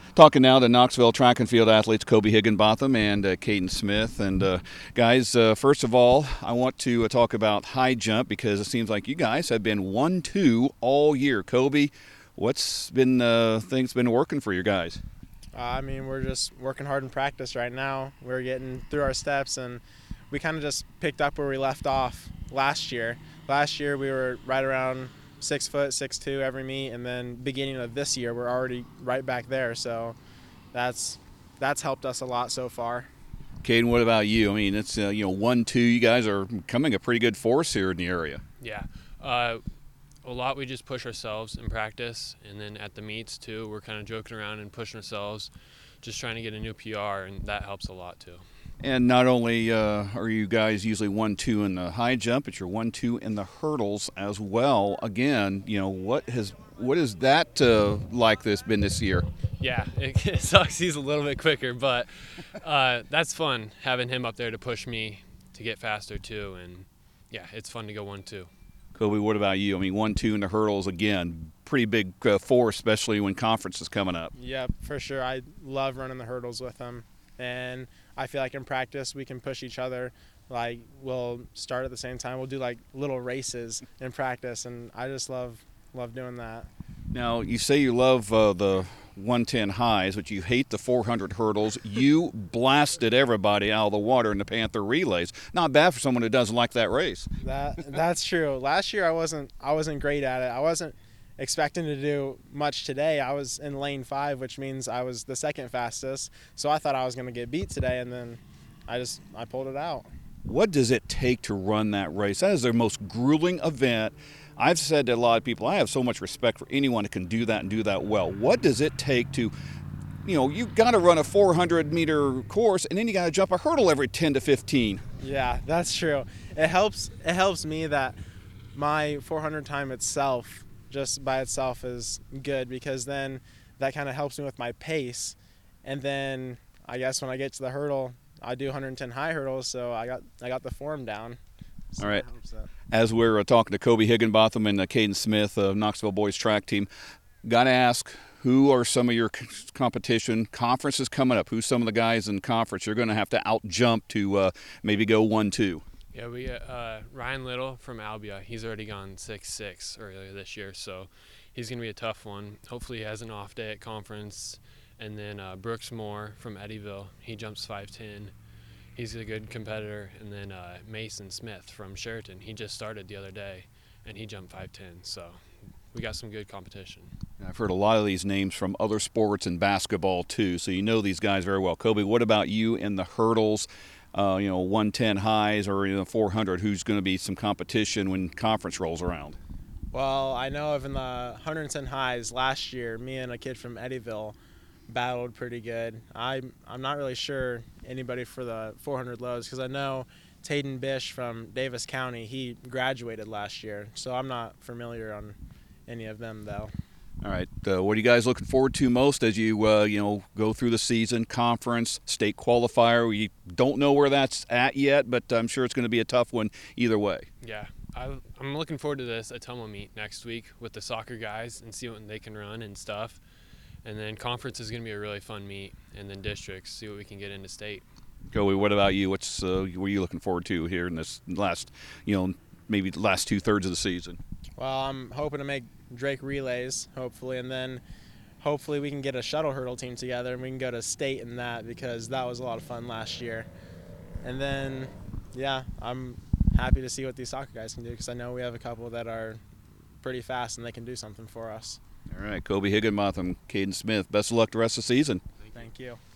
Talking now to Knoxville track and field athletes Kobe Higginbotham and Caden Smith. And guys, first of all, I want to talk about high jump because it seems like you guys have been 1-2 all year. Kobe, what's been things been working for you guys? We're just working hard in practice right now. We're getting through our steps, and we kind of just picked up where we left off last year. Last year, we were right around 6 foot, 6'2" every meet, and then beginning of this year, we're already right back there. So that's helped us a lot so far. Caden, what about you? I mean, it's 1-2. You guys are becoming a pretty good force here in the area. Yeah. A lot we just push ourselves in practice, and then at the meets too, we're kind of joking around and pushing ourselves, just trying to get a new PR, and that helps a lot too. And not only are you guys usually 1-2 in the high jump, but you're 1-2 in the hurdles as well. Again, what is that like this been this year? Yeah, it sucks he's a little bit quicker, but that's fun having him up there to push me to get faster too, and yeah, it's fun to go 1-2. Kobe, what about you? I mean, 1-2 in the hurdles, again, pretty big force, especially when conference is coming up. Yeah, for sure. I love running the hurdles with him, and I feel like in practice we can push each other. Like, we'll start at the same time. We'll do like little races in practice, and I just love doing that. Now, you say you love the 110 highs, but you hate the 400 hurdles. You blasted everybody out of the water in the Panther relays. Not bad for someone who doesn't like that race. That's true. Last year I wasn't great at it. I wasn't expecting to do much today. I was in lane 5, which means I was the second fastest. So I thought I was going to get beat today, and then I pulled it out. What does it take to run that race? That is their most grueling event. I've said to a lot of people, I have so much respect for anyone who can do that and do that well. What does it take to, you've got to run a 400-meter course, and then you got to jump a hurdle every 10 to 15. Yeah, that's true. It helps me that my 400 time itself, just by itself, is good, because then that kind of helps me with my pace. And then I guess when I get to the hurdle, I do 110 high hurdles, so I got the form down. So all right. As we're talking to Kobe Higginbotham and Caden Smith of Knoxville Boys Track Team, got to ask, who are some of your competition? Conference is coming up. Who's some of the guys in conference you're going to have to out-jump to maybe go 1-2? Yeah, we Ryan Little from Albia. He's already gone 6'6" earlier this year, so he's going to be a tough one. Hopefully he has an off day at conference. And then Brooks Moore from Eddyville, he jumps 5'10". He's a good competitor. And then Mason Smith from Sheraton, he just started the other day, and he jumped 5'10". So we got some good competition. I've heard a lot of these names from other sports and basketball too, so you know these guys very well. Kobe, what about you in the hurdles? 110 highs or 400. Who's going to be some competition when conference rolls around? Well, I know of in the 110 highs last year, me and a kid from Eddyville battled pretty good. I'm not really sure anybody for the 400 lows, because I know Tayden Bish from Davis County, he graduated last year, so I'm not familiar on any of them though. All right, what are you guys looking forward to most as you go through the season? Conference, state qualifier. We don't know where that's at yet, but I'm sure it's going to be a tough one either way. Yeah, I'm looking forward to this Atoma meet next week with the soccer guys and see what they can run and stuff. And then conference is going to be a really fun meet, and then districts, see what we can get into state. Joey, what about you? What are you looking forward to here in this last, maybe the last 2/3 of the season? Well, I'm hoping to make Drake relays, hopefully, and then hopefully we can get a shuttle hurdle team together and we can go to state in that, because that was a lot of fun last year. And then, yeah, I'm happy to see what these soccer guys can do, because I know we have a couple that are pretty fast and they can do something for us. All right, Kobe Higginbotham, Caden Smith, best of luck the rest of the season. Thank you.